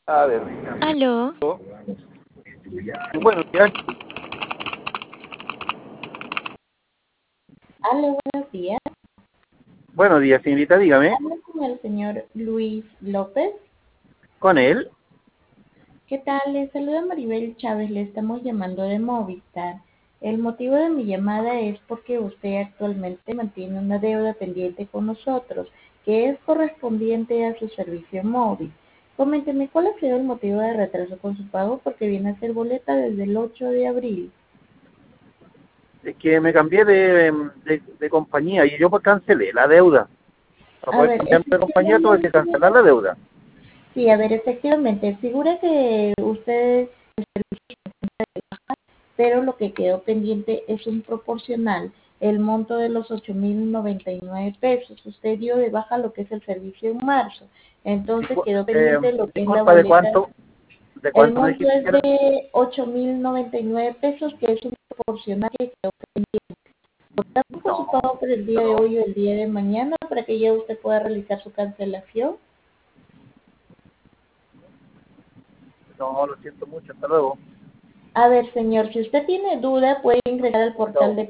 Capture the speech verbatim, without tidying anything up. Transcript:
A ver, Ricardo. Aló, Bueno, ya, Aló, buenos días. buenos días, señorita, dígame. Hablo con el señor Luis López. ¿Con él? ¿Qué tal? Le saluda Maribel Chávez. Le estamos llamando de Movistar. El motivo de mi llamada es porque usted actualmente mantiene una deuda pendiente con nosotros, que es correspondiente a su servicio móvil. Coménteme cuál ha sido el motivo de retraso con su pago, porque viene a ser boleta desde el ocho de abril. Es que me cambié de, de, de compañía y yo pues cancelé la deuda. Para A poder ver, cambiar de compañía tuve que efectivamente, cancelar la deuda. sí, a ver, efectivamente, figura que usted, pero lo que quedó pendiente es un proporcional, el monto de los ocho mil noventa y nueve pesos. Usted dio de baja lo que es el servicio en marzo, entonces quedó Eh, pendiente lo que es la disculpa, ¿de boleta. cuánto? ¿De El cuánto me monto dijiste que es era? de ocho mil noventa y nueve pesos, que es un proporcional que quedó pendiente. Contamos con su No, pago por el día de hoy o el día de mañana para que ya usted pueda realizar su cancelación. no, lo siento mucho, hasta luego. A ver, señor, si usted tiene duda, puede ingresar al portal No. de